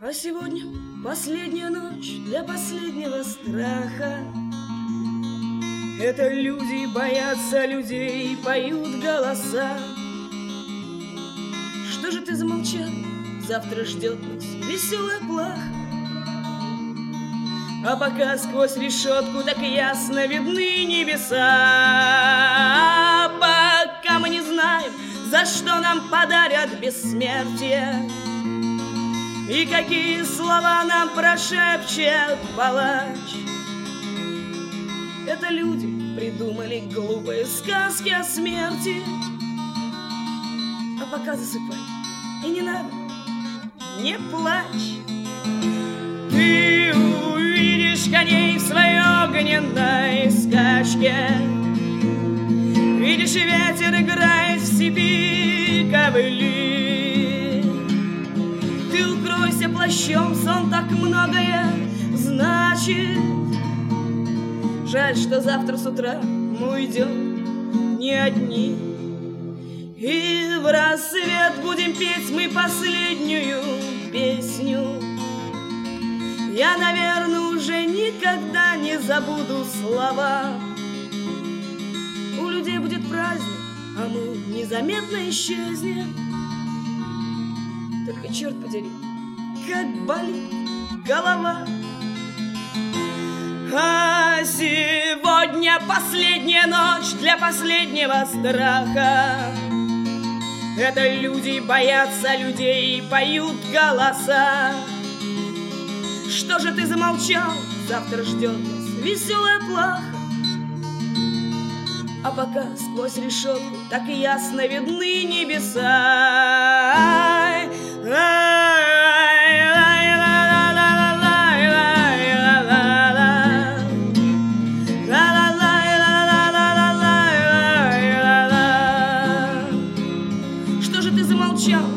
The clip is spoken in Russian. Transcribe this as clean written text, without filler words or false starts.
А сегодня последняя ночь для последнего страха. Это люди боятся людей, поют голоса. Что же ты замолчал? Завтра ждет нас веселая плаха. А пока сквозь решетку так ясно видны небеса. Пока мы не знаем, за что нам подарят бессмертие и какие слова нам прошепчет палач. Это люди придумали глупые сказки о смерти. А пока засыпай, и не надо, не плачь. Ты увидишь коней в своей огненной скачке, видишь, и ветер играет в степи ковыли. Ты укройся плащом, сон так многое значит. Жаль, что завтра с утра мы уйдем не одни. И в рассвет будем петь мы последнюю песню. Я, наверное, уже никогда не забуду слова. У людей будет праздник, а мы незаметно исчезнем. Только, черт подери, как болит голова. А сегодня последняя ночь для последнего страха. Это люди боятся людей, поют голоса. Что же ты замолчал? Завтра ждет нас веселая плаха. А пока сквозь решетку так и ясно видны небеса. Что же ты замолчал?